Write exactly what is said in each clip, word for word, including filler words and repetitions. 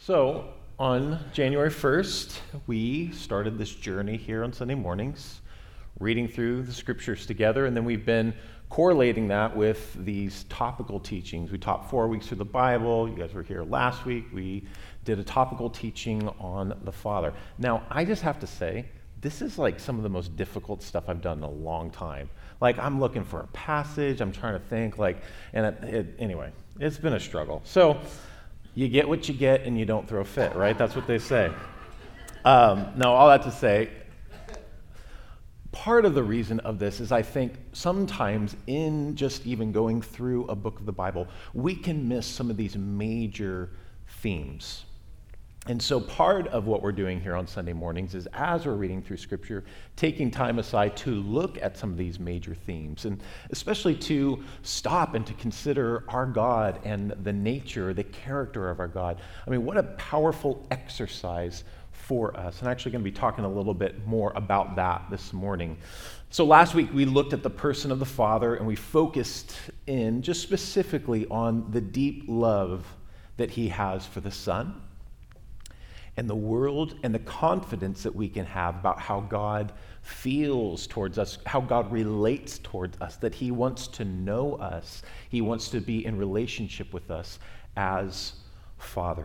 So, on January first, we started this journey here on Sunday mornings, reading through the scriptures together, and then we've been correlating that with these topical teachings. We taught four weeks through the Bible. You guys were here last week. We did a topical teaching on the Father. Now, I just have to say, this is like some of the most difficult stuff I've done in a long time. Like, I'm looking for a passage, I'm trying to think, like, and it, it, anyway, it's been a struggle. So, you get what you get and you don't throw a fit, right? That's what they say. Um, no, all that to say, part of the reason of this is I think sometimes in just even going through a book of the Bible, we can miss some of these major themes. And so part of what we're doing here on Sunday mornings is as we're reading through Scripture, taking time aside to look at some of these major themes, and especially to stop and to consider our God and the nature, the character of our God. I mean, what a powerful exercise for us. I'm actually going to be talking a little bit more about that this morning. So last week we looked at the person of the Father, and we focused in just specifically on the deep love that he has for the Son, and the world, and the confidence that we can have about how God feels towards us, how God relates towards us, that he wants to know us. He wants to be in relationship with us as Father.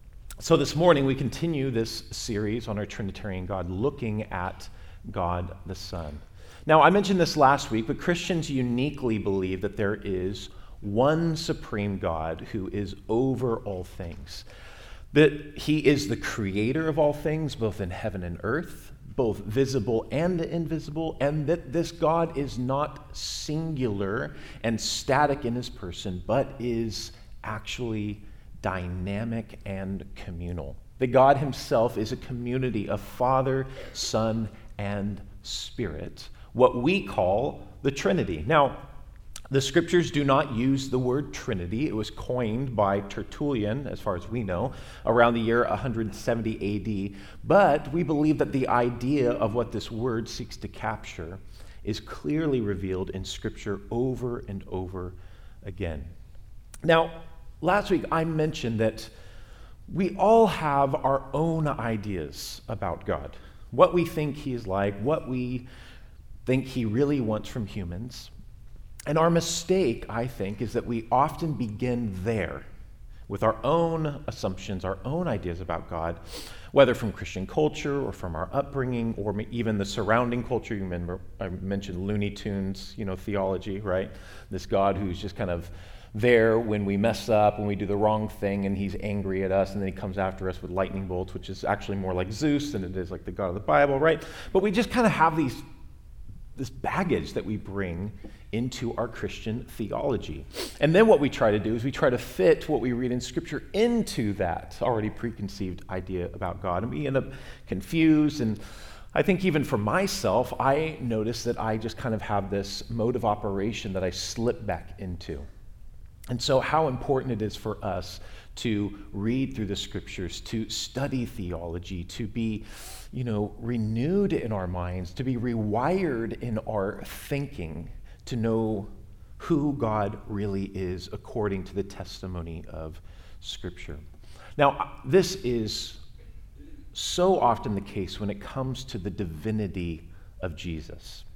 So this morning we continue this series on our Trinitarian God, looking at God the Son. Now, I mentioned this last week, but Christians uniquely believe that there is one supreme God who is over all things. That he is the creator of all things, both in heaven and earth, both visible and invisible, and that this God is not singular and static in his person, but is actually dynamic and communal. That God himself is a community of Father, Son, and Spirit, what we call the Trinity. Now, the scriptures do not use the word Trinity. It was coined by Tertullian, as far as we know, around the year one hundred seventy A D. But we believe that the idea of what this word seeks to capture is clearly revealed in Scripture over and over again. Now, last week I mentioned that we all have our own ideas about God, what we think he is like, what we think he really wants from humans. And our mistake, I think, is that we often begin there with our own assumptions, our own ideas about God, whether from Christian culture or from our upbringing or even the surrounding culture. You remember I mentioned Looney Tunes, you know, theology, right? This God who's just kind of there when we mess up, when we do the wrong thing, and he's angry at us, and then he comes after us with lightning bolts, which is actually more like Zeus than it is like the God of the Bible, right? But we just kind of have these this baggage that we bring into our Christian theology. And then what we try to do is we try to fit what we read in Scripture into that already preconceived idea about God. And we end up confused. And I think even for myself, I notice that I just kind of have this mode of operation that I slip back into. And so how important it is for us to read through the Scriptures, to study theology, to be, you know, renewed in our minds, to be rewired in our thinking, to know who God really is according to the testimony of Scripture. Now, this is so often the case when it comes to the divinity of Jesus.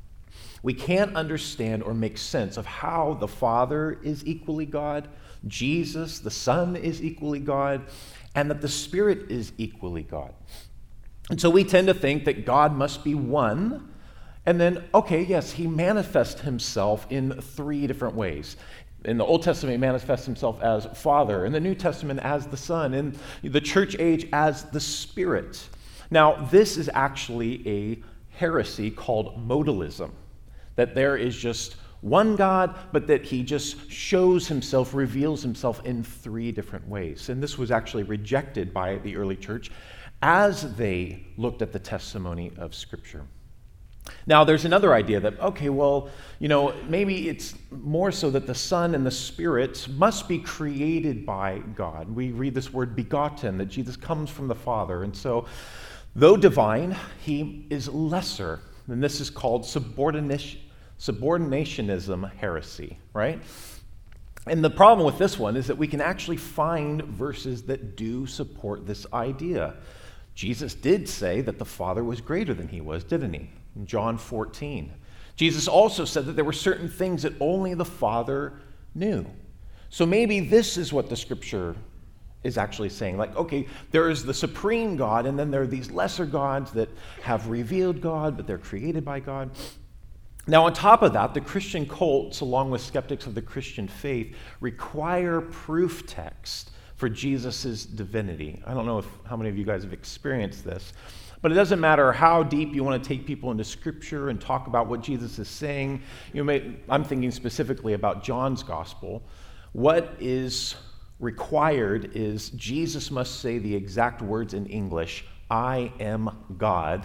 We can't understand or make sense of how the Father is equally God, Jesus, the Son, is equally God, and that the Spirit is equally God. And so we tend to think that God must be one, and then, okay, yes, he manifests himself in three different ways. In the Old Testament, he manifests himself as Father, in the New Testament as the Son, in the church age as the Spirit. Now, this is actually a heresy called modalism, that there is just one God, but that he just shows himself, reveals himself in three different ways. And this was actually rejected by the early church as they looked at the testimony of Scripture. Now, there's another idea that, okay, well, you know, maybe it's more so that the Son and the Spirit must be created by God. We read this word begotten, that Jesus comes from the Father. And so, though divine, he is lesser. And this is called subordination. Subordinationism heresy, right? And the problem with this one is that we can actually find verses that do support this idea. Jesus did say that the Father was greater than he was, didn't he? In John fourteen. Jesus also said that there were certain things that only the Father knew. So maybe this is what the Scripture is actually saying. Like, okay, there is the supreme God, and then there are these lesser gods that have revealed God, but they're created by God. Now, on top of that, the Christian cults, along with skeptics of the Christian faith, require proof text for Jesus' divinity. I don't know if how many of you guys have experienced this, but it doesn't matter how deep you want to take people into Scripture and talk about what Jesus is saying. You may, I'm thinking specifically about John's Gospel. What is required is Jesus must say the exact words in English, "I am God,"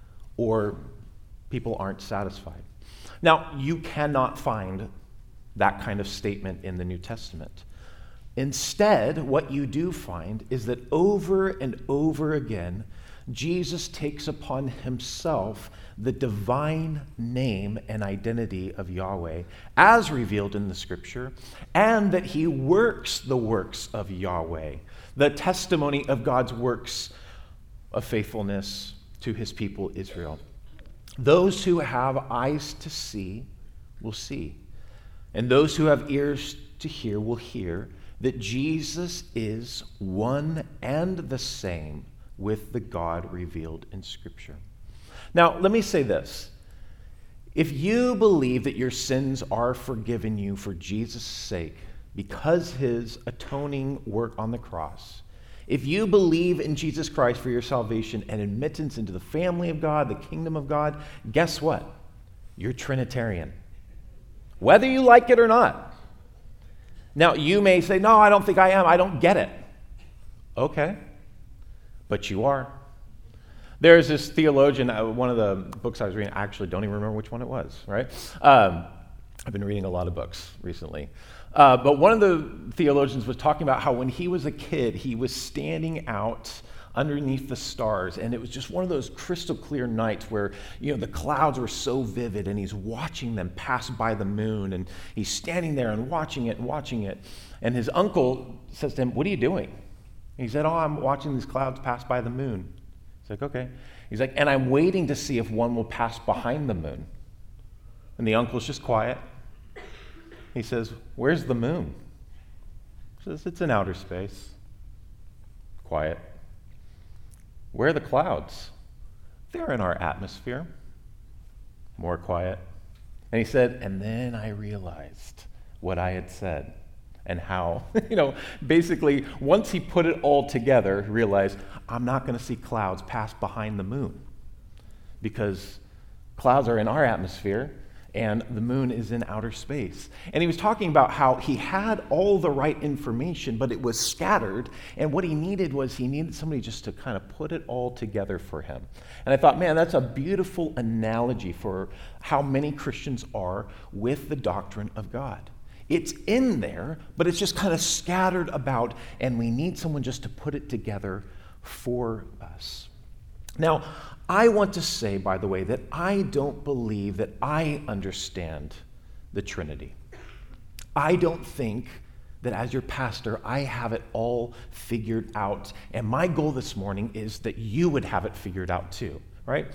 or people aren't satisfied. Now, you cannot find that kind of statement in the New Testament. Instead, what you do find is that over and over again, Jesus takes upon himself the divine name and identity of Yahweh as revealed in the Scripture, and that he works the works of Yahweh, the testimony of God's works of faithfulness to his people Israel. Those who have eyes to see will see, and those who have ears to hear will hear that Jesus is one and the same with the God revealed in Scripture. Now, let me say this. If you believe that your sins are forgiven you for Jesus' sake because his atoning work on the cross, if you believe in Jesus Christ for your salvation and admittance into the family of God, the kingdom of God, guess what? You're Trinitarian. Whether you like it or not. Now, you may say, no, I don't think I am. I don't get it. Okay. But you are. There's this theologian, uh, one of the books I was reading, I actually don't even remember which one it was, right? Um, I've been reading a lot of books recently. Uh, but one of the theologians was talking about how when he was a kid, he was standing out underneath the stars, and it was just one of those crystal clear nights where, you know, the clouds were so vivid, and he's watching them pass by the moon, and he's standing there and watching it and watching it. And his uncle says to him, "What are you doing?" And he said, "Oh, I'm watching these clouds pass by the moon." He's like, "Okay." He's like, "And I'm waiting to see if one will pass behind the moon." And the uncle's just quiet. He says, "Where's the moon?" He says, "It's in outer space." Quiet. "Where are the clouds?" "They're in our atmosphere." More quiet. And he said, "And then I realized what I had said and how," you know, basically, once he put it all together, he realized, I'm not going to see clouds pass behind the moon because clouds are in our atmosphere and the moon is in outer space. And he was talking about how he had all the right information, but it was scattered, and what he needed was he needed somebody just to kind of put it all together for him. And I thought, man, that's a beautiful analogy for how many Christians are with the doctrine of God. It's in there, but it's just kind of scattered about, and we need someone just to put it together for us. Now, I want to say, by the way, that I don't believe that I understand the Trinity. I don't think that as your pastor, I have it all figured out. And my goal this morning is that you would have it figured out too, right?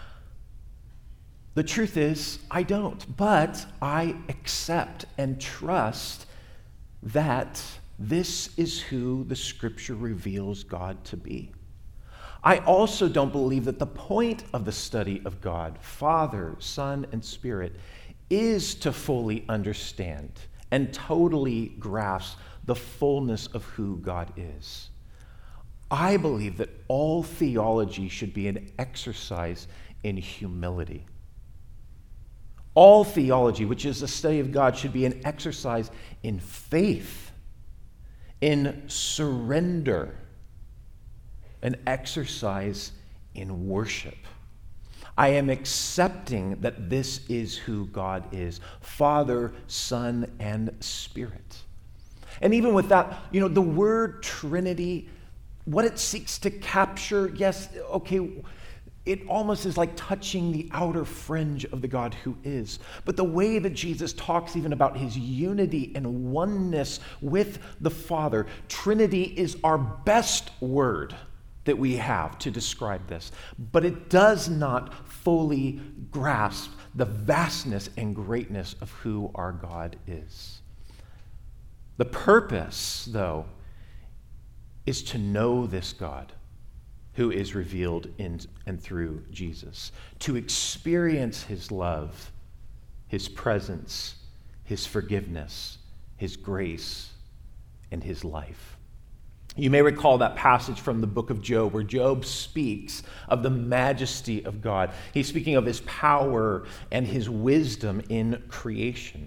The truth is, I don't, but I accept and trust that this is who the Scripture reveals God to be. I also don't believe that the point of the study of God, Father, Son, and Spirit, is to fully understand and totally grasp the fullness of who God is. I believe that all theology should be an exercise in humility. All theology, which is the study of God, should be an exercise in faith, in surrender, an exercise in worship. I am accepting that this is who God is, Father, Son, and Spirit. And even with that, you know, the word Trinity, what it seeks to capture, yes, okay, it almost is like touching the outer fringe of the God who is. But the way that Jesus talks even about his unity and oneness with the Father, Trinity is our best word that we have to describe this. But it does not fully grasp the vastness and greatness of who our God is. The purpose, though, is to know this God who is revealed in and through Jesus, to experience his love, his presence, his forgiveness, his grace, and his life. You may recall that passage from the book of Job where Job speaks of the majesty of God. He's speaking of his power and his wisdom in creation.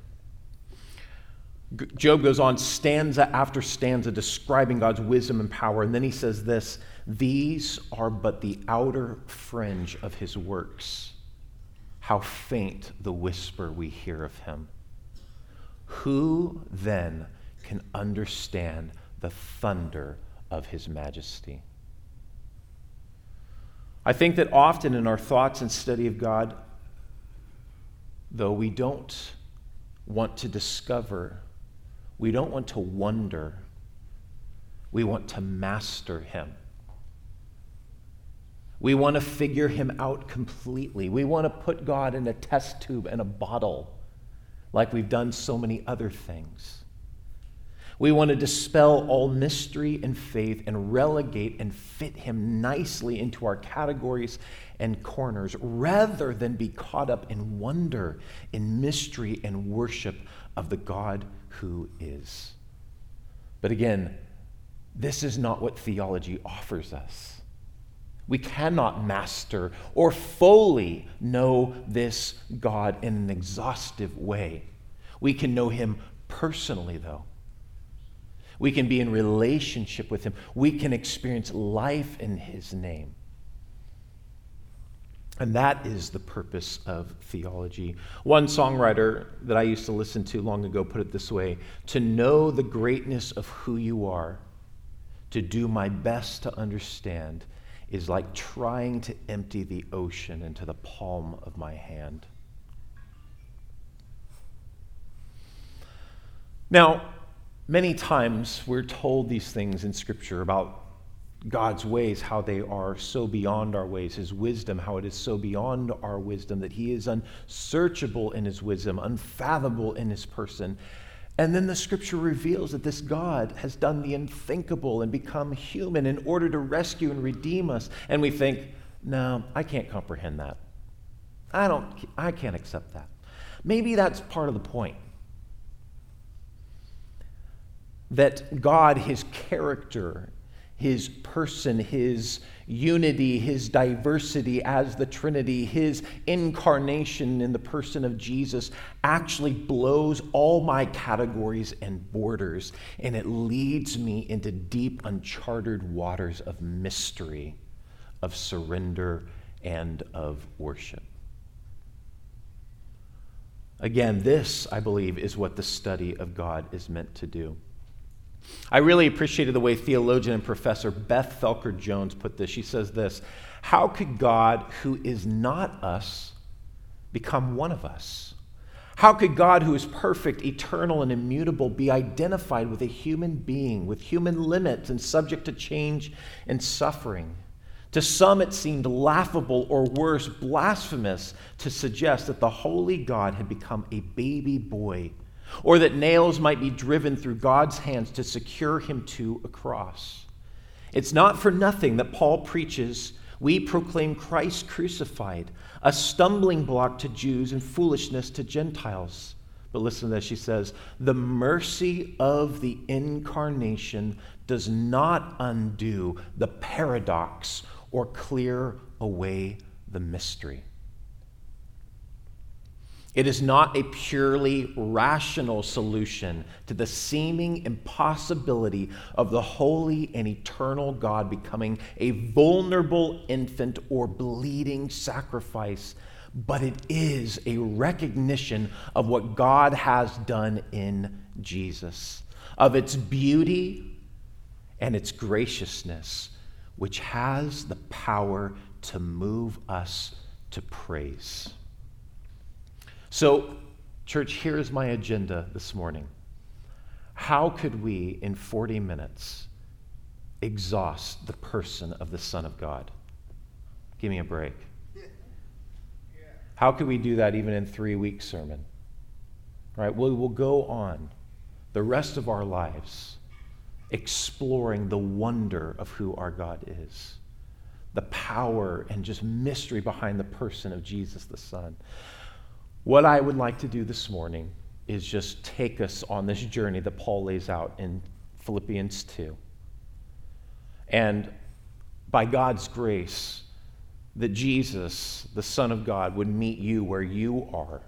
Job goes on stanza after stanza describing God's wisdom and power, and then he says this, "These are but the outer fringe of his works. How faint the whisper we hear of him. Who then can understand the thunder of his majesty?" I think that often in our thoughts and study of God, though we don't want to discover, we don't want to wonder, we want to master him. We want to figure him out completely. We want to put God in a test tube and a bottle like we've done so many other things. We want to dispel all mystery and faith and relegate and fit him nicely into our categories and corners rather than be caught up in wonder, in mystery and worship of the God who is. But again, this is not what theology offers us. We cannot master or fully know this God in an exhaustive way. We can know him personally, though. We can be in relationship with him. We can experience life in his name. And that is the purpose of theology. One songwriter that I used to listen to long ago put it this way: to know the greatness of who you are, to do my best to understand, is like trying to empty the ocean into the palm of my hand. Now, many times we're told these things in Scripture about God's ways, how they are so beyond our ways, his wisdom, how it is so beyond our wisdom, that he is unsearchable in his wisdom, unfathomable in his person. And then the Scripture reveals that this God has done the unthinkable and become human in order to rescue and redeem us. And we think, no, I can't comprehend that. I don't, I can't accept that. Maybe that's part of the point. That God, his character, his person, his unity, his diversity as the Trinity, his incarnation in the person of Jesus actually blows all my categories and borders, and it leads me into deep, uncharted waters of mystery, of surrender, and of worship. Again, this, I believe, is what the study of God is meant to do. I really appreciated the way theologian and professor Beth Felker Jones put this. She says this: how could God, who is not us, become one of us? How could God, who is perfect, eternal, and immutable, be identified with a human being, with human limits and subject to change and suffering? To some, it seemed laughable or worse, blasphemous, to suggest that the holy God had become a baby boy, or that nails might be driven through God's hands to secure him to a cross. It's not for nothing that Paul preaches, we proclaim Christ crucified, a stumbling block to Jews and foolishness to Gentiles. But listen to this, she says, the mercy of the incarnation does not undo the paradox or clear away the mystery. It is not a purely rational solution to the seeming impossibility of the holy and eternal God becoming a vulnerable infant or bleeding sacrifice, but it is a recognition of what God has done in Jesus, of its beauty and its graciousness, which has the power to move us to praise. So, church, here is my agenda this morning. How could we, in forty minutes, exhaust the person of the Son of God? Give me a break. How could we do that even in three-week sermon? Right? We will go on the rest of our lives exploring the wonder of who our God is, the power and just mystery behind the person of Jesus the Son. What I would like to do this morning is just take us on this journey that Paul lays out in Philippians two. And by God's grace, that Jesus, the Son of God, would meet you where you are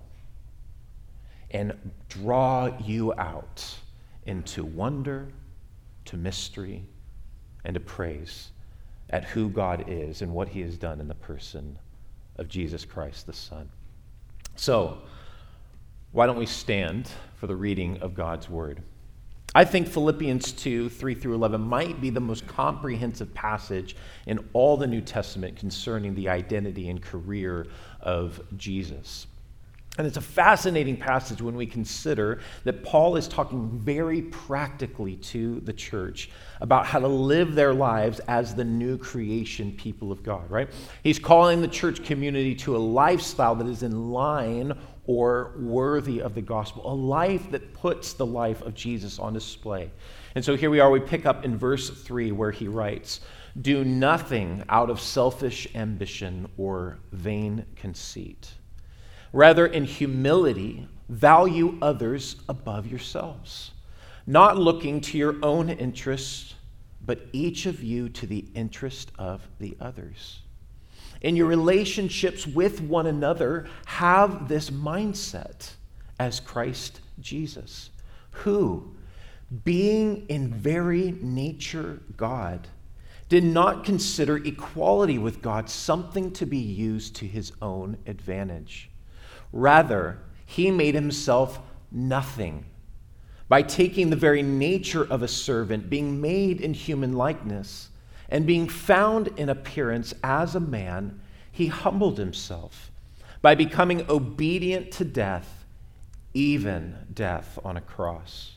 and draw you out into wonder, to mystery, and to praise at who God is and what he has done in the person of Jesus Christ the Son. So, why don't we stand for the reading of God's word? I think Philippians two, three through eleven might be the most comprehensive passage in all the New Testament concerning the identity and career of Jesus. And it's a fascinating passage when we consider that Paul is talking very practically to the church about how to live their lives as the new creation people of God, right? He's calling the church community to a lifestyle that is in line or worthy of the gospel, a life that puts the life of Jesus on display. And so here we are, we pick up in verse three where he writes, "Do nothing out of selfish ambition or vain conceit. Rather, in humility, value others above yourselves, not looking to your own interests, but each of you to the interest of the others. In your relationships with one another, have this mindset as Christ Jesus, who, being in very nature God, did not consider equality with God something to be used to his own advantage. Rather, he made himself nothing by taking the very nature of a servant, being made in human likeness, and being found in appearance as a man, he humbled himself by becoming obedient to death, even death on a cross.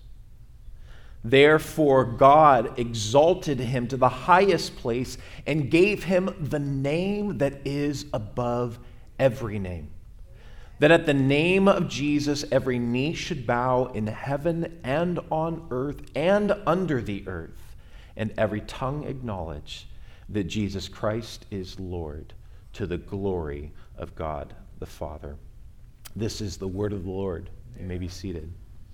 Therefore, God exalted him to the highest place and gave him the name that is above every name, that at the name of Jesus every knee should bow in heaven and on earth and under the earth, and every tongue acknowledge that Jesus Christ is Lord, to the glory of God the Father." This is the word of the Lord. You may be seated.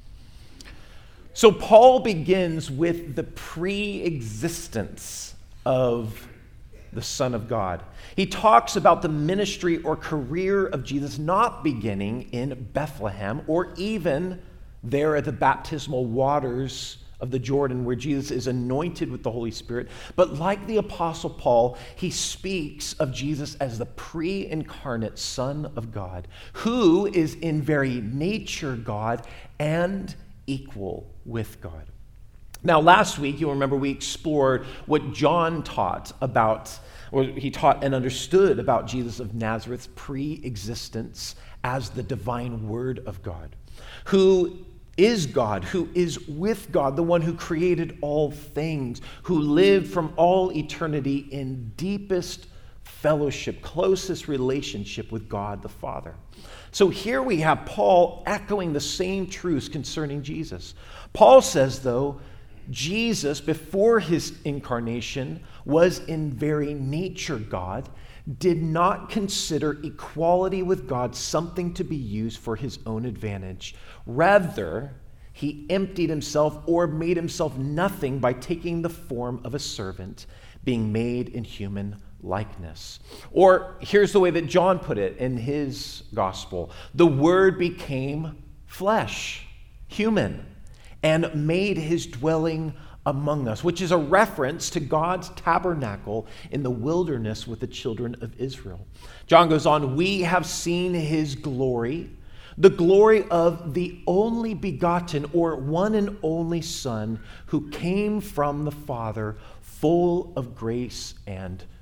So Paul begins with the pre-existence of the Son of God. He talks about the ministry or career of Jesus not beginning in Bethlehem or even there at the baptismal waters of the Jordan where Jesus is anointed with the Holy Spirit. But like the Apostle Paul, he speaks of Jesus as the pre-incarnate Son of God, who is in very nature God and equal with God. Now, last week, you'll remember we explored what John taught about, or he taught and understood about Jesus of Nazareth's pre-existence as the divine Word of God, who is God, who is with God, the one who created all things, who lived from all eternity in deepest fellowship, closest relationship with God the Father. So here we have Paul echoing the same truths concerning Jesus. Paul says, though, Jesus, before his incarnation, was in very nature God, did not consider equality with God something to be used for his own advantage. Rather, he emptied himself or made himself nothing by taking the form of a servant, being made in human likeness. Or here's the way that John put it in his gospel: the Word became flesh, human, and made his dwelling among us, which is a reference to God's tabernacle in the wilderness with the children of Israel. John goes on, "We have seen his glory, the glory of the only begotten or one and only Son who came from the Father, full of grace and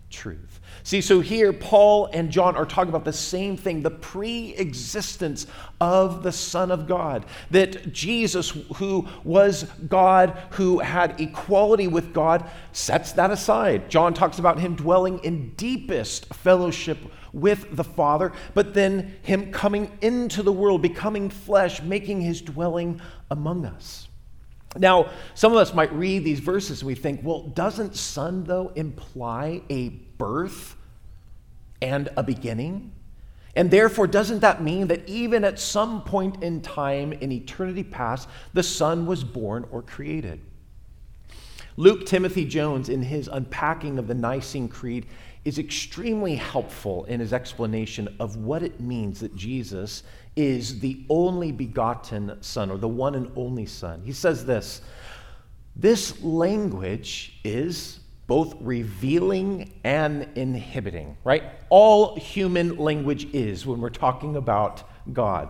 truth. See, so here Paul and John are talking about the same thing, the pre-existence of the Son of God. That Jesus, who was God, who had equality with God, sets that aside. John talks about him dwelling in deepest fellowship with the Father, but then him coming into the world, becoming flesh, making his dwelling among us. Now, some of us might read these verses and we think, well, doesn't Son, though, imply a birth and a beginning? And therefore, doesn't that mean that even at some point in time in eternity past, the Son was born or created? Luke Timothy Jones, in his unpacking of the Nicene Creed, is extremely helpful in his explanation of what it means that Jesus is the only begotten Son, or the one and only Son. He says this: this language is both revealing and inhibiting, right? All human language is when we're talking about God.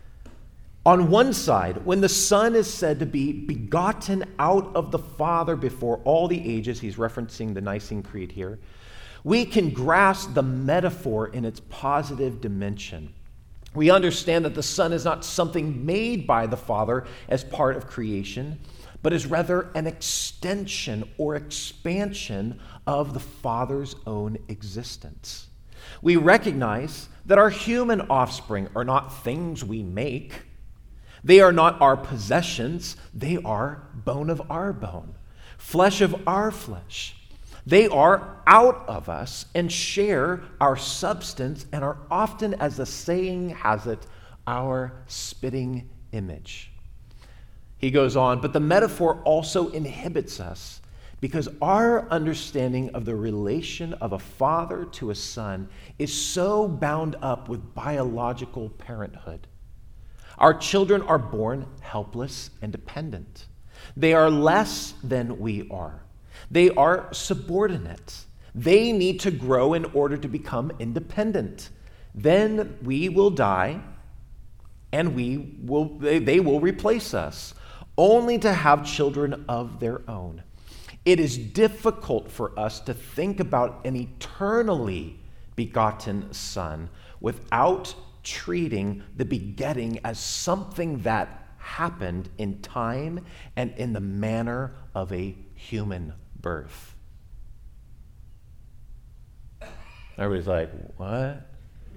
On one side, when the Son is said to be begotten out of the Father before all the ages, he's referencing the Nicene Creed here, we can grasp the metaphor in its positive dimension. We understand that the Son is not something made by the Father as part of creation, but is rather an extension or expansion of the Father's own existence. We recognize that our human offspring are not things we make. They are not our possessions. They are bone of our bone, flesh of our flesh. They are out of us and share our substance and are often, as the saying has it, our spitting image. He goes on, but the metaphor also inhibits us because our understanding of the relation of a father to a son is so bound up with biological parenthood. Our children are born helpless and dependent. They are less than we are. They are subordinate. They need to grow in order to become independent. Then we will die, and we will they, they will replace us, only to have children of their own. It is difficult for us to think about an eternally begotten Son without treating the begetting as something that happened in time and in the manner of a human birth. Everybody's like, what?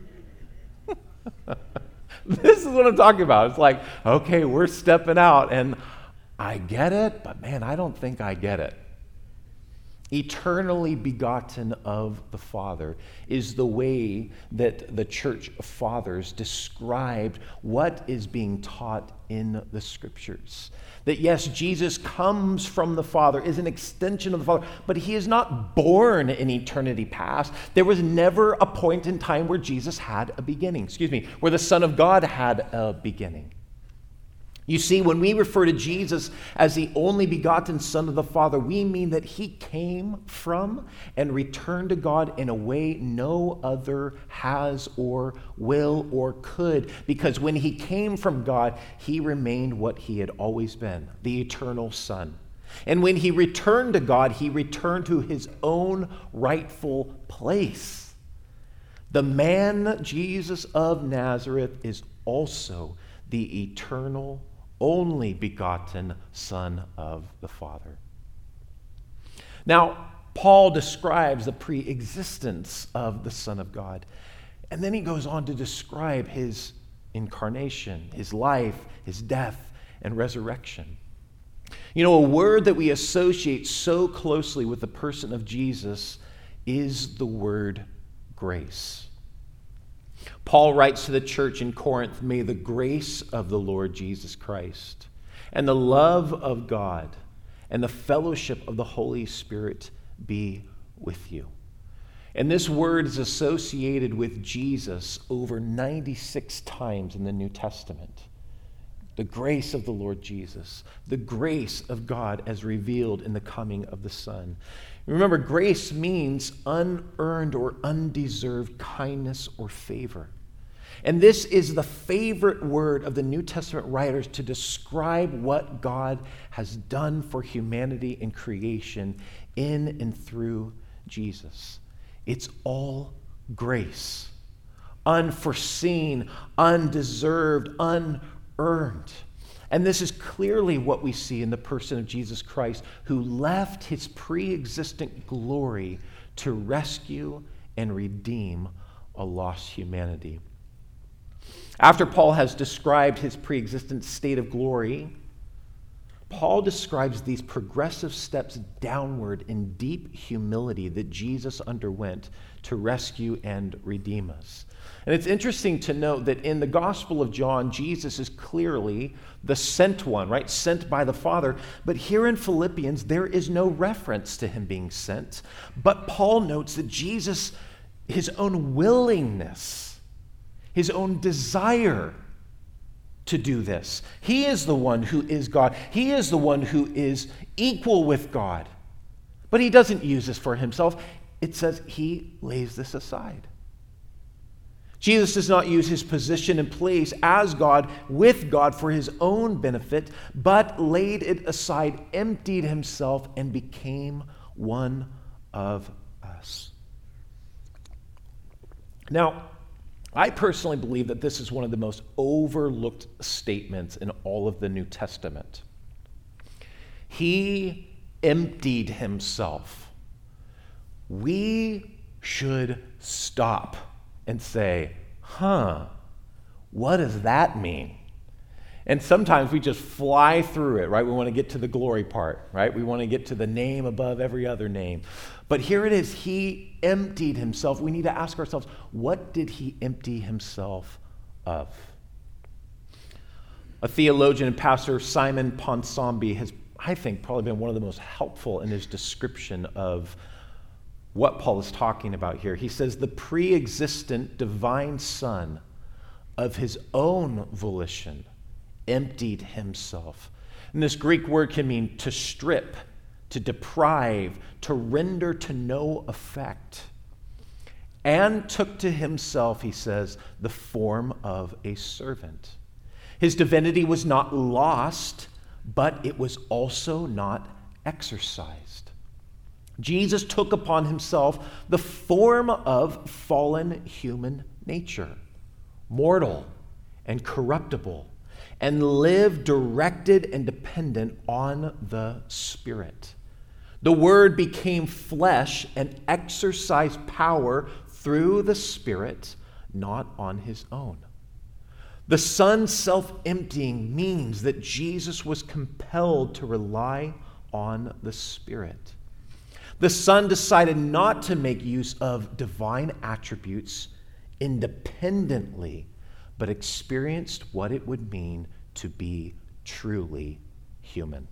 This is what I'm talking about. It's like, okay, we're stepping out, and I get it, but man, I don't think I get it. Eternally begotten of the Father is the way that the church fathers described what is being taught in the Scriptures. That yes, Jesus comes from the Father, is an extension of the Father, but he is not born in eternity past. There was never a point in time where Jesus had a beginning, excuse me, where the Son of God had a beginning. You see, when we refer to Jesus as the only begotten Son of the Father, we mean that he came from and returned to God in a way no other has or will or could, because when he came from God, he remained what he had always been, the eternal Son. And when he returned to God, he returned to his own rightful place. The man, Jesus of Nazareth, is also the eternal only begotten Son of the Father. Now, Paul describes the pre-existence of the Son of God, and then he goes on to describe his incarnation, his life, his death, and resurrection. You know, a word that we associate so closely with the person of Jesus is the word grace. Paul writes to the church in Corinth, "May the grace of the Lord Jesus Christ and the love of God and the fellowship of the Holy Spirit be with you." And this word is associated with Jesus over ninety-six times in the New Testament. The grace of the Lord Jesus, the grace of God as revealed in the coming of the Son. Remember, grace means unearned or undeserved kindness or favor. And this is the favorite word of the New Testament writers to describe what God has done for humanity in creation in and through Jesus. It's all grace. Unforeseen, undeserved, unearned. And this is clearly what we see in the person of Jesus Christ, who left his pre-existent glory to rescue and redeem a lost humanity. After Paul has described his pre-existent state of glory, Paul describes these progressive steps downward in deep humility that Jesus underwent to rescue and redeem us. And it's interesting to note that in the Gospel of John, Jesus is clearly the sent one, right? Sent by the Father. But here in Philippians, there is no reference to him being sent. But Paul notes that Jesus, his own willingness, his own desire to do this. He is the one who is God. He is the one who is equal with God. But he doesn't use this for himself. It says he lays this aside. Jesus does not use his position and place as God with God for his own benefit, but laid it aside, emptied himself, and became one of us. Now, I personally believe that this is one of the most overlooked statements in all of the New Testament. He emptied himself. We should stop and say, huh, what does that mean? And sometimes we just fly through it, right? We want to get to the glory part, right? We want to get to the name above every other name. But here it is, he emptied himself. We need to ask ourselves, what did he empty himself of? A theologian and pastor, Simon Ponsonby, has, I think, probably been one of the most helpful in his description of what Paul is talking about here. He says, the pre-existent divine Son of his own volition emptied himself. And this Greek word can mean to strip, to deprive, to render to no effect. And took to himself, he says, the form of a servant. His divinity was not lost, but it was also not exercised. Jesus took upon himself the form of fallen human nature, mortal and corruptible, and lived directed and dependent on the Spirit. The Word became flesh and exercised power through the Spirit, not on his own. The Son's self-emptying means that Jesus was compelled to rely on the Spirit. The Son decided not to make use of divine attributes independently, but experienced what it would mean to be truly human.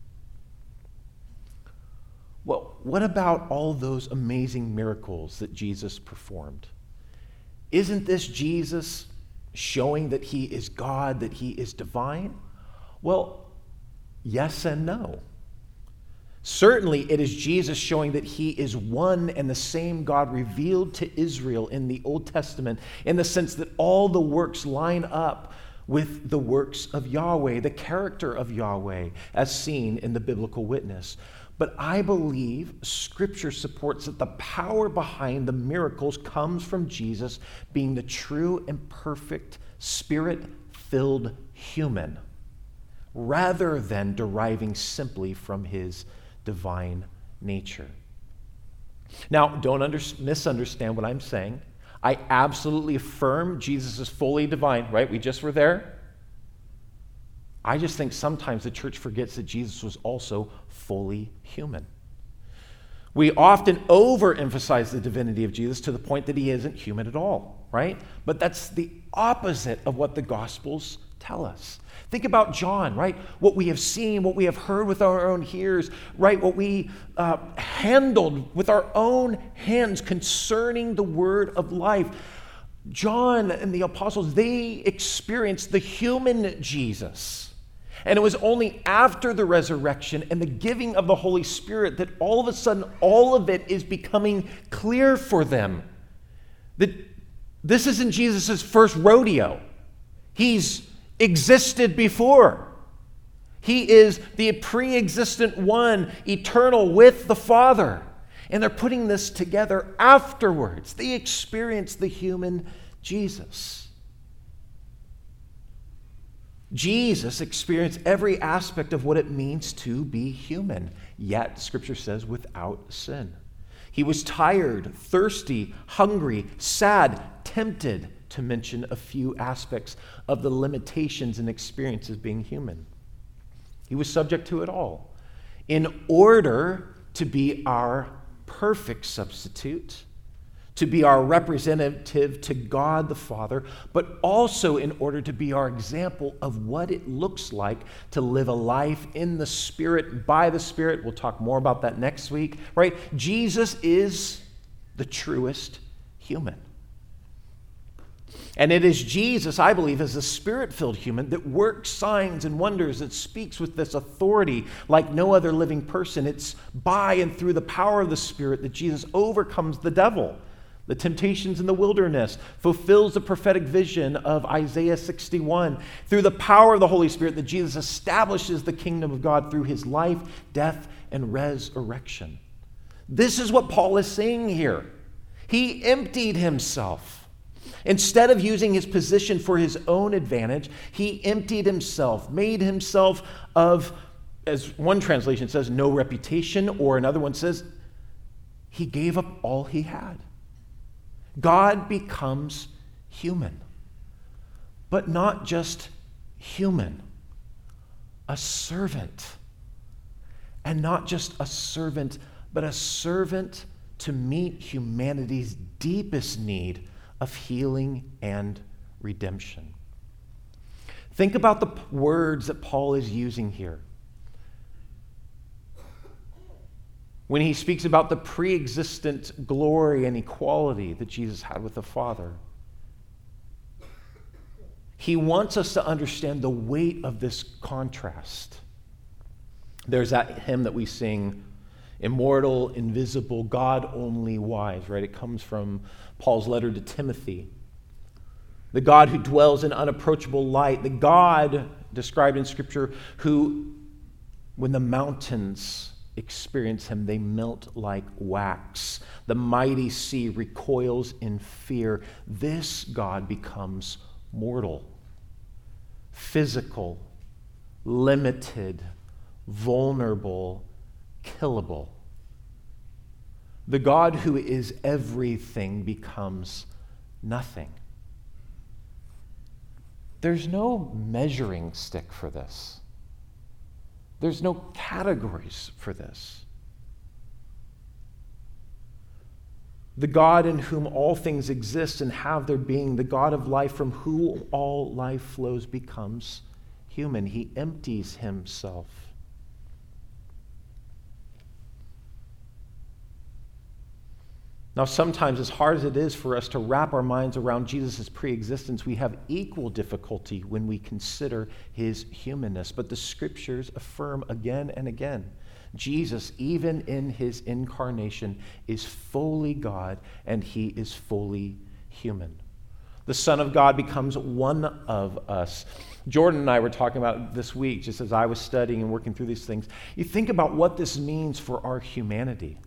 Well, what about all those amazing miracles that Jesus performed? Isn't this Jesus showing that he is God, that he is divine? Well, yes and no. Certainly, it is Jesus showing that he is one and the same God revealed to Israel in the Old Testament, in the sense that all the works line up with the works of Yahweh, the character of Yahweh, as seen in the biblical witness. But I believe Scripture supports that the power behind the miracles comes from Jesus being the true and perfect, Spirit-filled human, rather than deriving simply from his divine nature. Now, don't under, misunderstand what I'm saying. I absolutely affirm Jesus is fully divine, right? We just were there. I just think sometimes the church forgets that Jesus was also fully human. We often overemphasize the divinity of Jesus to the point that he isn't human at all, right? But that's the opposite of what the Gospels tell us. Think about John, right? What we have seen, what we have heard with our own ears, right? What we uh, handled with our own hands concerning the word of life. John and the apostles, they experienced the human Jesus. And it was only after the resurrection and the giving of the Holy Spirit that all of a sudden all of it is becoming clear for them. That this isn't Jesus' first rodeo. He's existed before. He is the pre-existent one, eternal with the Father. And they're putting this together afterwards. They experience the human Jesus. Jesus experienced every aspect of what it means to be human, yet, Scripture says, without sin. He was tired, thirsty, hungry, sad, tempted, to mention a few aspects of the limitations and experiences being human. He was subject to it all in order to be our perfect substitute, to be our representative to God the Father, but also in order to be our example of what it looks like to live a life in the Spirit, by the Spirit. We'll talk more about that next week, right? Jesus is the truest human. And it is Jesus, I believe, as a Spirit-filled human that works signs and wonders, that speaks with this authority like no other living person. It's by and through the power of the Spirit that Jesus overcomes the devil, the temptations in the wilderness, fulfills the prophetic vision of Isaiah sixty-one. Through the power of the Holy Spirit that Jesus establishes the kingdom of God through his life, death, and resurrection. This is what Paul is saying here. He emptied himself. Instead of using his position for his own advantage, he emptied himself, made himself of, as one translation says, no reputation, or another one says, he gave up all he had. God becomes human, but not just human, a servant. And not just a servant, but a servant to meet humanity's deepest need of healing and redemption. Think about the words that Paul is using here. When he speaks about the pre-existent glory and equality that Jesus had with the Father, he wants us to understand the weight of this contrast. There's that hymn that we sing, immortal, invisible, God only wise, right? It comes from Paul's letter to Timothy. The God who dwells in unapproachable light, the God described in Scripture who, when the mountains experience him, they melt like wax. The mighty sea recoils in fear. This God becomes mortal, physical, limited, vulnerable, killable. The God who is everything becomes nothing. There's no measuring stick for this. There's no categories for this. The God in whom all things exist and have their being, the God of life from whom all life flows, becomes human. He empties himself. Now, sometimes, as hard as it is for us to wrap our minds around Jesus' pre-existence, we have equal difficulty when we consider his humanness. But the Scriptures affirm again and again, Jesus, even in his incarnation, is fully God and he is fully human. The Son of God becomes one of us. Jordan and I were talking about this week, just as I was studying and working through these things. You think about what this means for our humanity.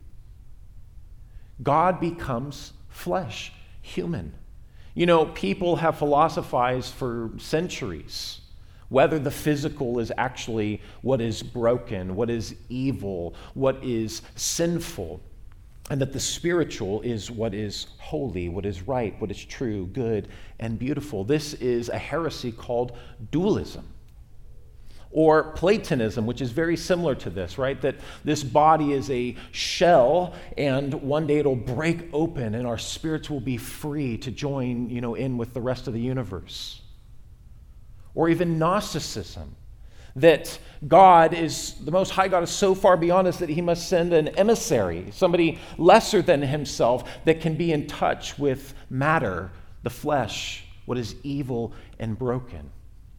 God becomes flesh, human. You know, people have philosophized for centuries whether the physical is actually what is broken, what is evil, what is sinful, and that the spiritual is what is holy, what is right, what is true, good, and beautiful. This is a heresy called dualism. Or Platonism, which is very similar to this, right? That this body is a shell, and one day it'll break open, and our spirits will be free to join, you know, in with the rest of the universe. Or even Gnosticism, that God is, the Most High God is so far beyond us that he must send an emissary, somebody lesser than himself that can be in touch with matter, the flesh, what is evil and broken.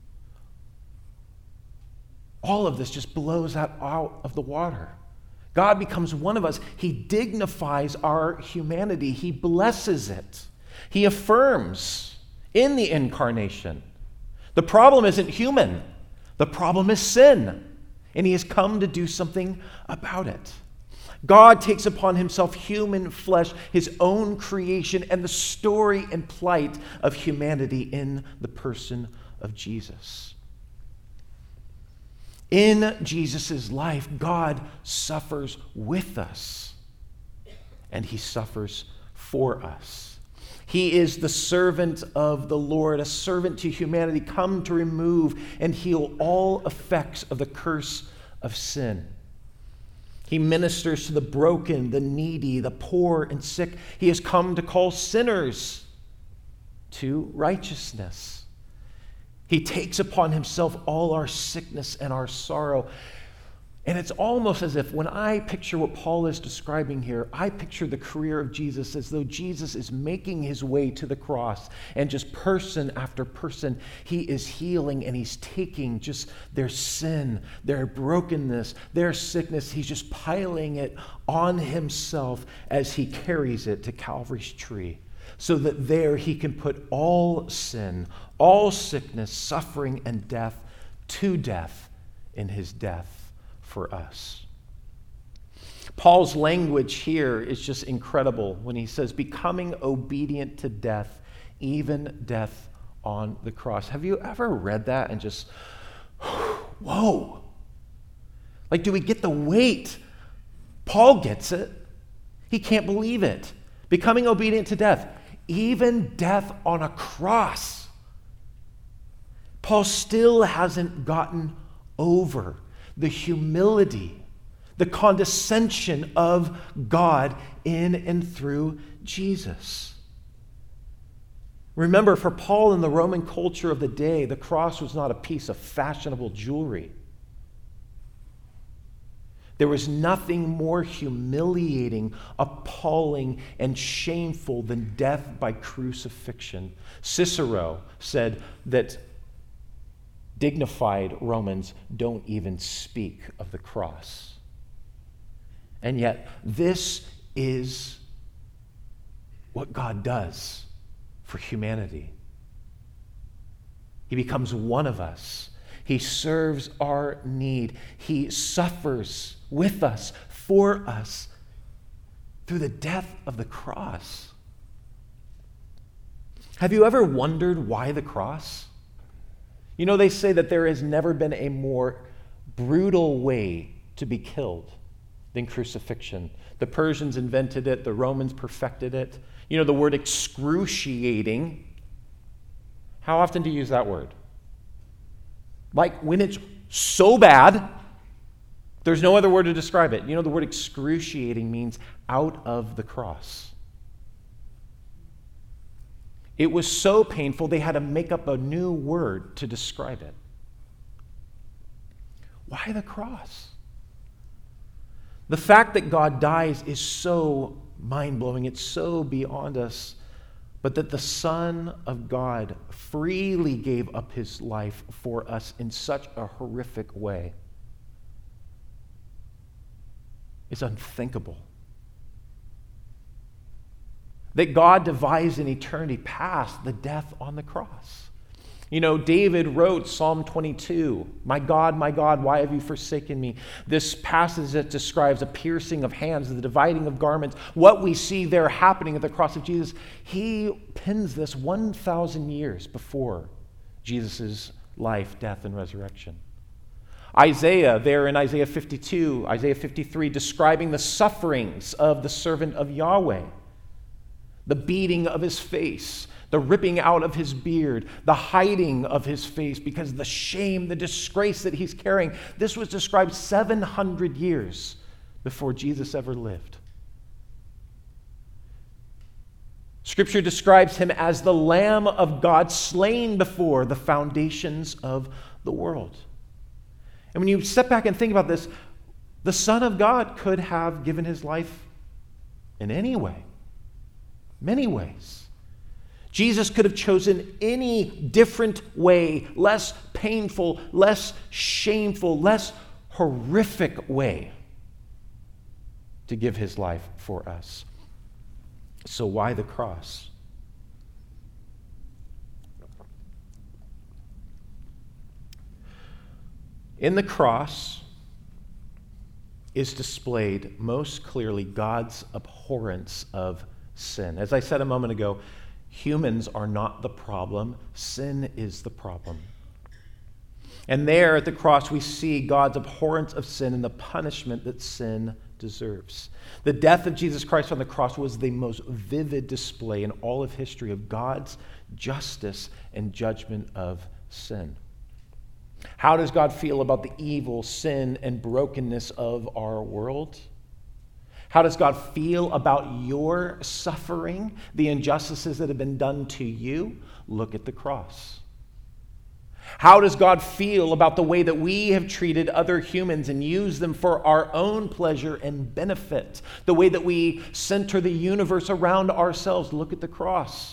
All of this just blows that out of the water. God becomes one of us. He dignifies our humanity. He blesses it. He affirms in the incarnation. The problem isn't human. The problem is sin. And he has come to do something about it. God takes upon himself human flesh, his own creation, and the story and plight of humanity in the person of Jesus. In Jesus' life, God suffers with us, and he suffers for us. He is the servant of the Lord, a servant to humanity, come to remove and heal all effects of the curse of sin. He ministers to the broken, the needy, the poor, and sick. He has come to call sinners to righteousness. He takes upon himself all our sickness and our sorrow. And it's almost as if when I picture what Paul is describing here, I picture the career of Jesus as though Jesus is making his way to the cross, and just person after person, he is healing, and he's taking just their sin, their brokenness, their sickness. He's just piling it on himself as he carries it to Calvary's tree, so that there he can put all sin, all sickness, suffering, and death to death in his death for us. Paul's language here is just incredible when he says, becoming obedient to death, even death on the cross. Have you ever read that and just, whoa? Like, do we get the weight? Paul gets it. He can't believe it. Becoming obedient to death, even death on a cross. Paul still hasn't gotten over the humility, the condescension of God in and through Jesus. Remember, for Paul in the Roman culture of the day, the cross was not a piece of fashionable jewelry. There was nothing more humiliating, appalling, and shameful than death by crucifixion. Cicero said that dignified Romans don't even speak of the cross. And yet, this is what God does for humanity. He becomes one of us. He serves our need. He suffers with us, for us, through the death of the cross. Have you ever wondered why the cross? You know, they say that there has never been a more brutal way to be killed than crucifixion. The Persians invented it, the Romans perfected it. You know, the word excruciating, how often do you use that word? Like when it's so bad, there's no other word to describe it. You know, the word excruciating means out of the cross. It was so painful, they had to make up a new word to describe it. Why the cross? The fact that God dies is so mind-blowing. It's so beyond us. But that the Son of God freely gave up his life for us in such a horrific way is unthinkable. That God devised in eternity past the death on the cross. You know, David wrote Psalm twenty-two, "My God, my God, why have you forsaken me?" This passage that describes a piercing of hands, the dividing of garments, what we see there happening at the cross of Jesus, he pins this one thousand years before Jesus' life, death, and resurrection. Isaiah, there in Isaiah fifty-two, Isaiah fifty-three, describing the sufferings of the servant of Yahweh. The beating of his face, the ripping out of his beard, the hiding of his face because of the shame, the disgrace that he's carrying. This was described seven hundred years before Jesus ever lived. Scripture describes him as the Lamb of God slain before the foundations of the world. And when you step back and think about this, the Son of God could have given his life in any way. Many ways. Jesus could have chosen any different way, less painful, less shameful, less horrific way to give his life for us. So why the cross? In the cross is displayed most clearly God's abhorrence of sin. As I said a moment ago, humans are not the problem, sin is the problem. And there at the cross, we see God's abhorrence of sin and the punishment that sin deserves. The death of Jesus Christ on the cross was the most vivid display in all of history of God's justice and judgment of sin. How does God feel about the evil, sin, and brokenness of our world? How does God feel about your suffering, the injustices that have been done to you? Look at the cross. How does God feel about the way that we have treated other humans and used them for our own pleasure and benefit? The way that we center the universe around ourselves? Look at the cross.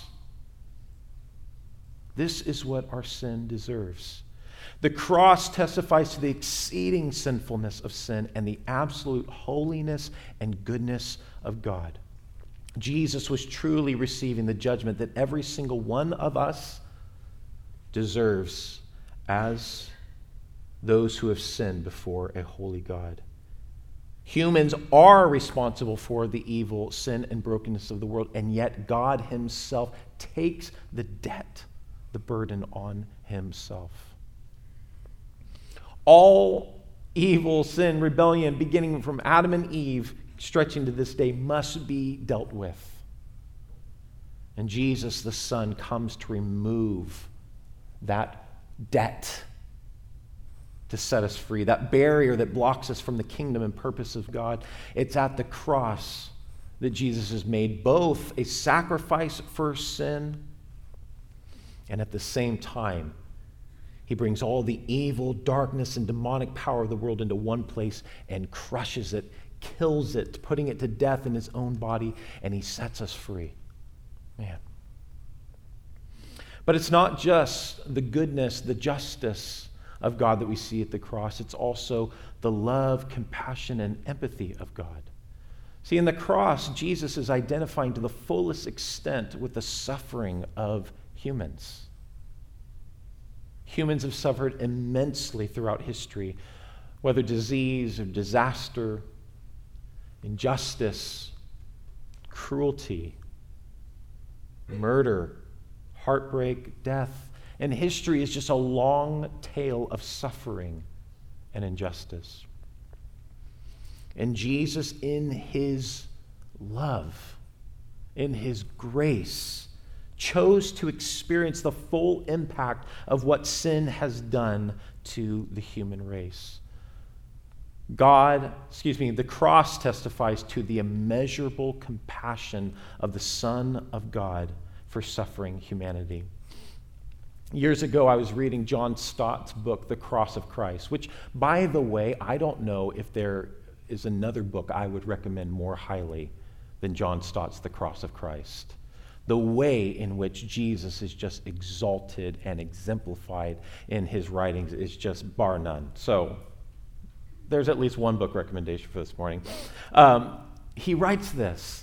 This is what our sin deserves. The cross testifies to the exceeding sinfulness of sin and the absolute holiness and goodness of God. Jesus was truly receiving the judgment that every single one of us deserves as those who have sinned before a holy God. Humans are responsible for the evil, sin, and brokenness of the world, and yet God himself takes the debt, the burden on himself. All evil, sin, rebellion, beginning from Adam and Eve, stretching to this day, must be dealt with. And Jesus, the Son, comes to remove that debt to set us free, that barrier that blocks us from the kingdom and purpose of God. It's at the cross that Jesus has made both a sacrifice for sin, and at the same time, he brings all the evil, darkness, and demonic power of the world into one place and crushes it, kills it, putting it to death in his own body, and he sets us free. Man. But it's not just the goodness, the justice of God that we see at the cross. It's also the love, compassion, and empathy of God. See, in the cross, Jesus is identifying to the fullest extent with the suffering of humans. Humans have suffered immensely throughout history, whether disease or disaster, injustice, cruelty, murder, heartbreak, death. And history is just a long tale of suffering and injustice. And Jesus, in his love, in his grace, chose to experience the full impact of what sin has done to the human race. God, excuse me, the cross testifies to the immeasurable compassion of the Son of God for suffering humanity. Years ago, I was reading John Stott's book, The Cross of Christ, which, by the way, I don't know if there is another book I would recommend more highly than John Stott's The Cross of Christ. The way in which Jesus is just exalted and exemplified in his writings is just bar none. So there's at least one book recommendation for this morning. Um, he writes this: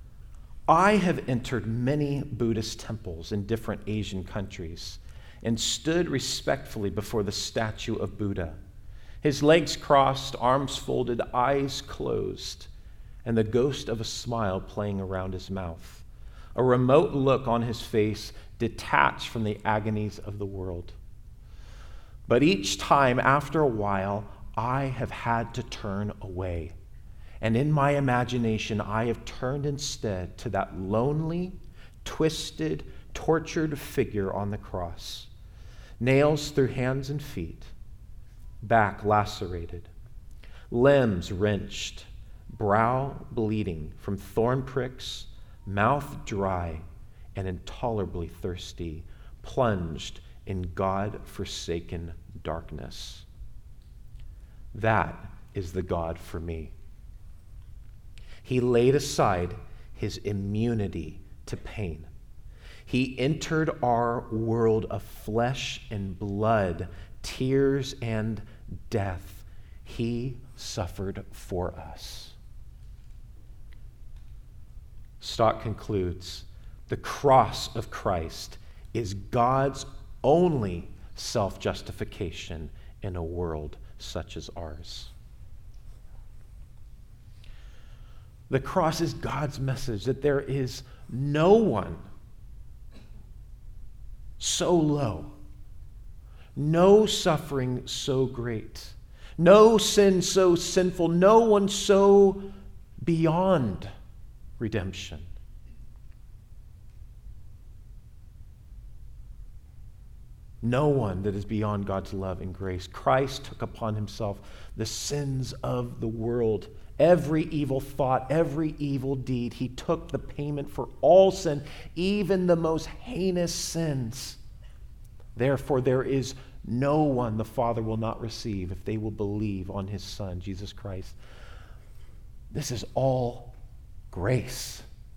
I have entered many Buddhist temples in different Asian countries and stood respectfully before the statue of Buddha, his legs crossed, arms folded, eyes closed, and the ghost of a smile playing around his mouth, a remote look on his face detached from the agonies of the world. But each time, after a while, I have had to turn away. And in my imagination, I have turned instead to that lonely, twisted, tortured figure on the cross, nails through hands and feet, back lacerated, limbs wrenched, brow bleeding from thorn pricks, mouth dry and intolerably thirsty, plunged in God-forsaken darkness. That is the God for me. He laid aside his immunity to pain. He entered our world of flesh and blood, tears and death. He suffered for us. Stott concludes, the cross of Christ is God's only self-justification in a world such as ours. The cross is God's message that there is no one so low, no suffering so great, no sin so sinful, no one so beyond redemption. No one that is beyond God's love and grace. Christ took upon himself the sins of the world. Every evil thought, every evil deed, he took the payment for all sin, even the most heinous sins. Therefore, there is no one the Father will not receive if they will believe on his Son, Jesus Christ. This is all grace.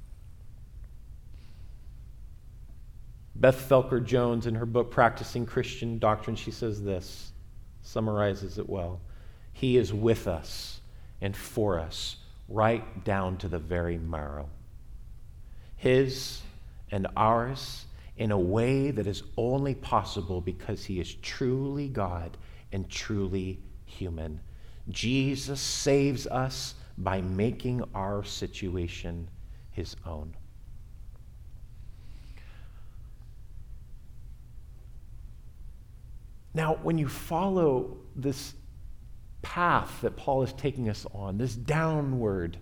Beth Felker Jones, in her book Practicing Christian Doctrine, she says this, summarizes it well. He is with us and for us, right down to the very marrow. His and ours in a way that is only possible because he is truly God and truly human. Jesus saves us by making our situation his own. Now, when you follow this path that Paul is taking us on, this downward,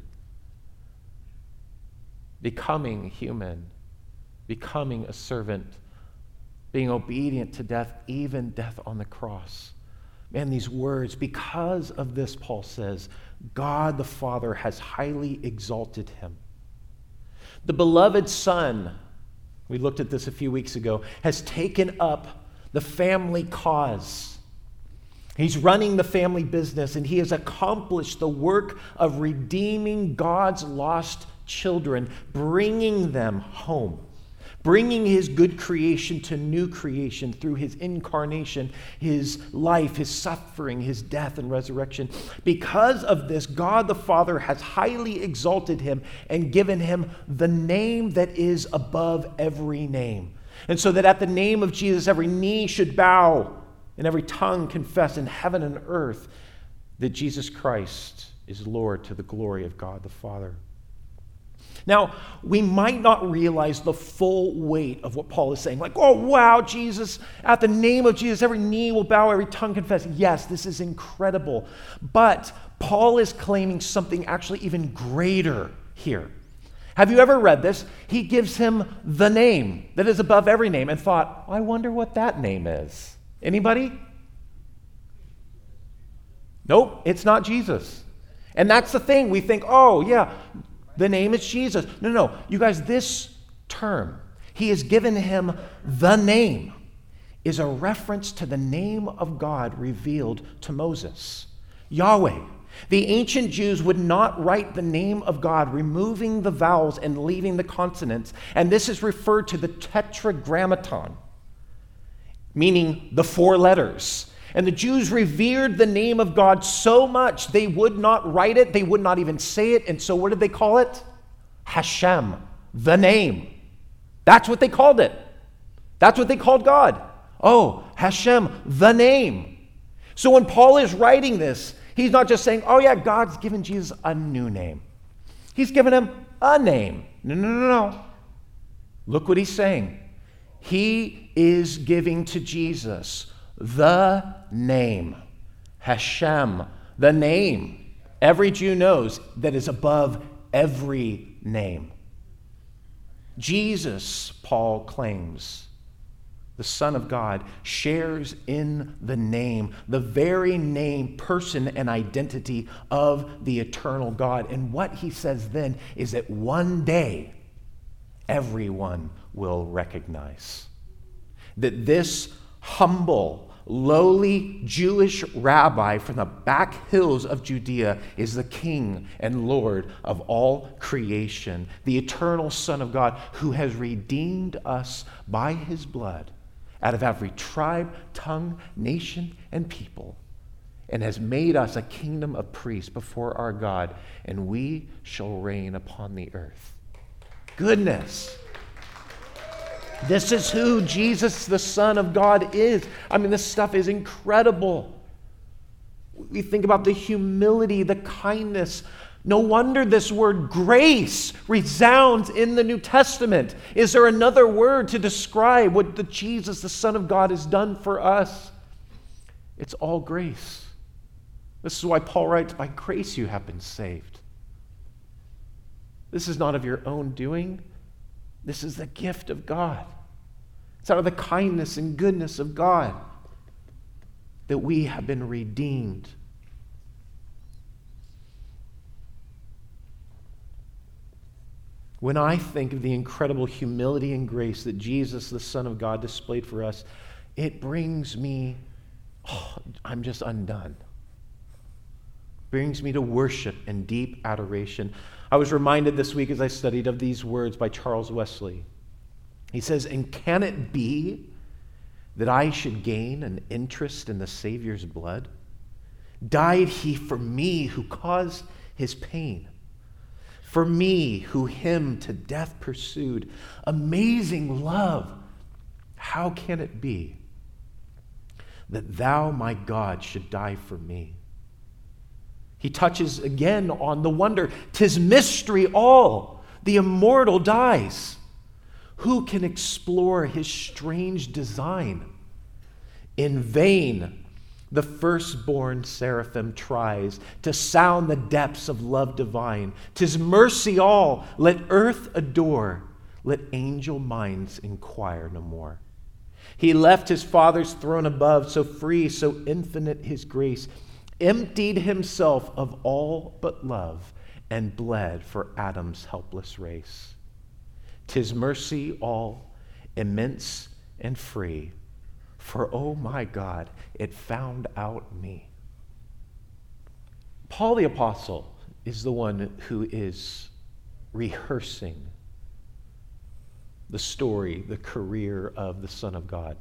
becoming human, becoming a servant, being obedient to death, even death on the cross. Man, these words, because of this, Paul says, God the Father has highly exalted him. The beloved Son, we looked at this a few weeks ago, has taken up the family cause. He's running the family business, and he has accomplished the work of redeeming God's lost children, bringing them home, bringing his good creation to new creation through his incarnation, his life, his suffering, his death and resurrection. Because of this, God the Father has highly exalted him and given him the name that is above every name. And so that at the name of Jesus, every knee should bow and every tongue confess in heaven and earth that Jesus Christ is Lord, to the glory of God the Father. Now, we might not realize the full weight of what Paul is saying. Like, oh, wow, Jesus, at the name of Jesus, every knee will bow, every tongue confess. Yes, this is incredible. But Paul is claiming something actually even greater here. Have you ever read this? He gives him the name that is above every name and thought, I wonder what that name is. Anybody? Nope, it's not Jesus. And that's the thing. We think, oh, yeah, the name is Jesus. No, no, no. You guys, this term, he has given him the name, is a reference to the name of God revealed to Moses, Yahweh. The ancient Jews would not write the name of God, removing the vowels and leaving the consonants. And this is referred to the tetragrammaton, meaning the four letters. And the Jews revered the name of God so much, they would not write it, they would not even say it. And so what did they call it? Hashem, the name. That's what they called it. That's what they called God. Oh, Hashem, the name. So when Paul is writing this, he's not just saying, oh yeah, God's given Jesus a new name. He's given him a name. No, no, no, no. Look what he's saying. He is giving to Jesus the name. Hashem, the name. Every Jew knows that is above every name. Jesus, Paul claims, the Son of God, shares in the name, the very name, person, and identity of the eternal God. And what he says then is that one day, everyone will recognize that this humble, lowly Jewish rabbi from the back hills of Judea is the King and Lord of all creation, the eternal Son of God, who has redeemed us by his blood out of every tribe, tongue, nation, and people, and has made us a kingdom of priests before our God, and we shall reign upon the earth. Goodness. This is who Jesus, the Son of God, is. I mean, this stuff is incredible. We think about the humility, the kindness, No wonder this word grace resounds in the New Testament. Is there another word to describe what the Jesus, the Son of God, has done for us? It's all grace. This is why Paul writes, by grace you have been saved. This is not of your own doing. This is the gift of God. It's out of the kindness and goodness of God that we have been redeemed. When I think of the incredible humility and grace that Jesus, the Son of God, displayed for us, it brings me, oh, I'm just undone. Brings me to worship and deep adoration. I was reminded this week as I studied of these words by Charles Wesley. He says, "And can it be that I should gain an interest in the Savior's blood? Died he for me who caused his pain? For me who him to death pursued? Amazing love, how can it be that thou, my God, should die for me?" He touches again on the wonder. "'Tis mystery all, the immortal dies. Who can explore his strange design? In vain the firstborn seraphim tries to sound the depths of love divine. 'Tis mercy all, let earth adore, let angel minds inquire no more. He left his Father's throne above, so free, so infinite his grace, emptied himself of all but love, and bled for Adam's helpless race. 'Tis mercy all, immense and free, for, oh my God, it found out me." Paul the Apostle is the one who is rehearsing the story, the career of the Son of God.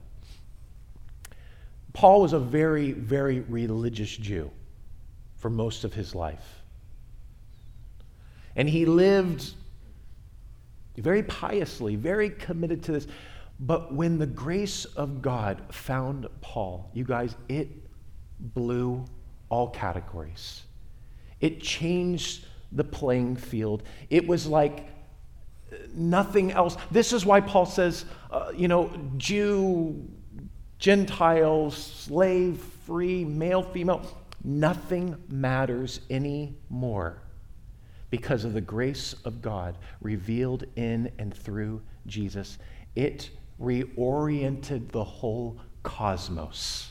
Paul was a very, very religious Jew for most of his life. And he lived very piously, very committed to this. But when the grace of God found Paul, you guys, it blew all categories. It changed the playing field. It was like nothing else. This is why Paul says, uh, you know, Jew, Gentile, slave, free, male, female, nothing matters anymore because of the grace of God revealed in and through Jesus. It reoriented the whole cosmos.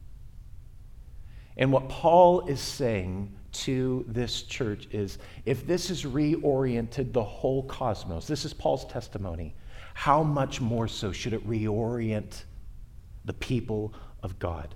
And what Paul is saying to this church is, if this has reoriented the whole cosmos, this is Paul's testimony, how much more so should it reorient the people of God?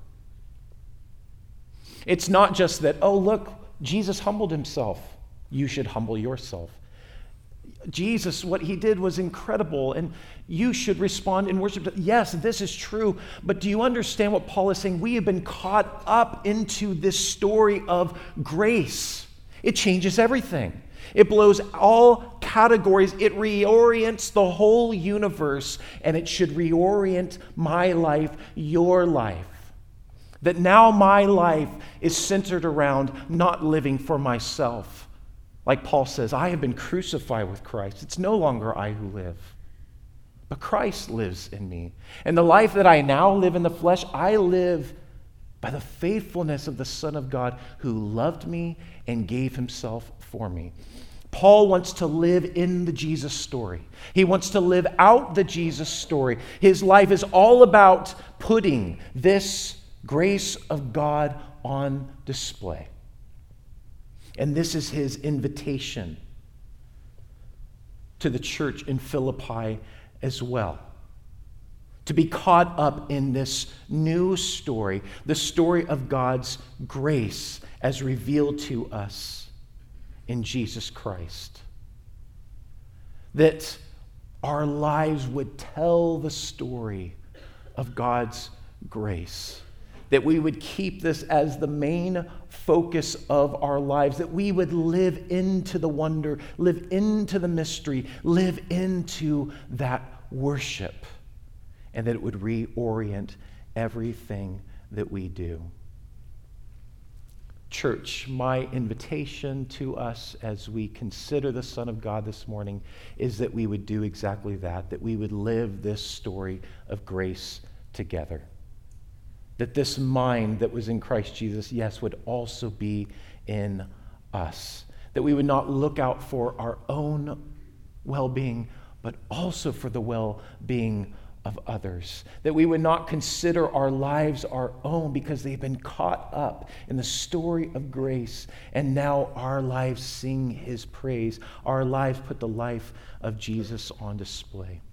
It's not just that, oh, look, Jesus humbled himself. You should humble yourself. Jesus, what he did was incredible, and you should respond in worship. Yes, this is true, but do you understand what Paul is saying? We have been caught up into this story of grace. It changes everything. It blows all categories. It reorients the whole universe, and it should reorient my life, your life. That now my life is centered around not living for myself. Like Paul says, I have been crucified with Christ. It's no longer I who live, but Christ lives in me. And the life that I now live in the flesh, I live by the faithfulness of the Son of God who loved me and gave himself for me. Paul wants to live in the Jesus story. He wants to live out the Jesus story. His life is all about putting this grace of God on display. And this is his invitation to the church in Philippi as well. To be caught up in this new story, the story of God's grace as revealed to us in Jesus Christ. That our lives would tell the story of God's grace. That we would keep this as the main focus of our lives, that we would live into the wonder, live into the mystery, live into that worship, and that it would reorient everything that we do. Church, my invitation to us as we consider the Son of God this morning is that we would do exactly that, that we would live this story of grace together. That this mind that was in Christ Jesus, yes, would also be in us. That we would not look out for our own well-being, but also for the well-being of others. That we would not consider our lives our own because they've been caught up in the story of grace, and now our lives sing his praise. Our lives put the life of Jesus on display.